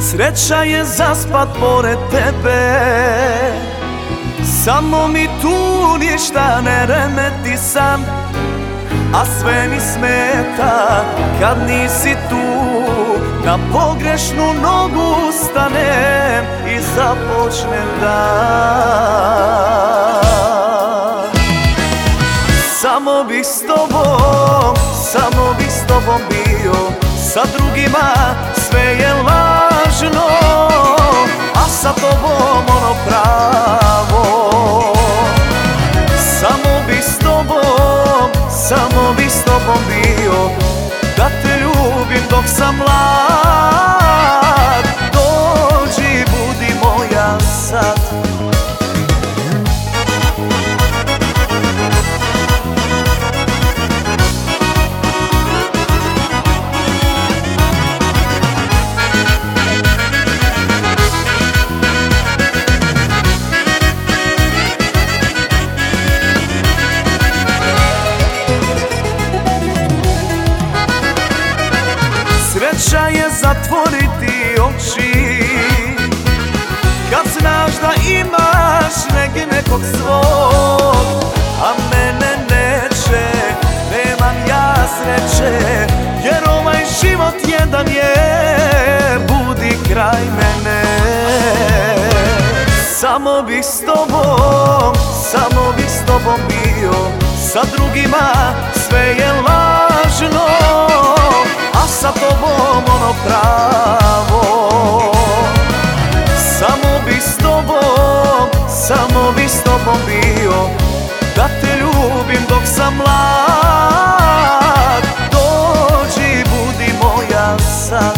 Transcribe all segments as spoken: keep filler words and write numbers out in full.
Sreća je zaspat pored tebe, samo mi tu ništa ne remeti san, a sve mi smeta kad nisi tu. Na pogrešnu nogu stanem i započnem dan. Samo bih s tobom, samo bih s tobom bio, sa drugima sve je lažno, a sa tobom ono pravo. Samo bih s tobom, samo bih s tobom bio, da te ljubim dok sam mlad. Dođi, budi moja sad. Sreća je zatvoriti oči kad znaš da imaš negdje nekog svog, a mene neće, nemam ja sreće, jer ovaj život jedan je, budi kraj mene. Samo bih s tobom, samo bih s tobom bio, sa drugima sve je lažno, a sa tobom ono pravo. Samo bih s tobom, samo bih s tobom bio, da te ljubim dok sam mlad. Dođi, budi moja sad.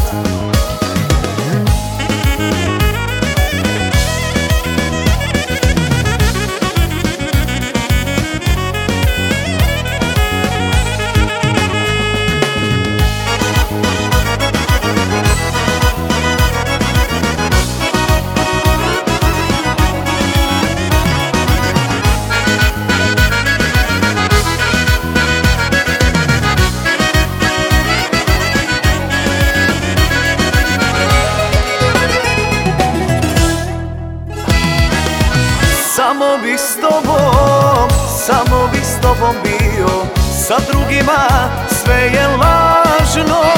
Samo bih s tobom, samo bih s tobom bio, sa drugima sve je lažno,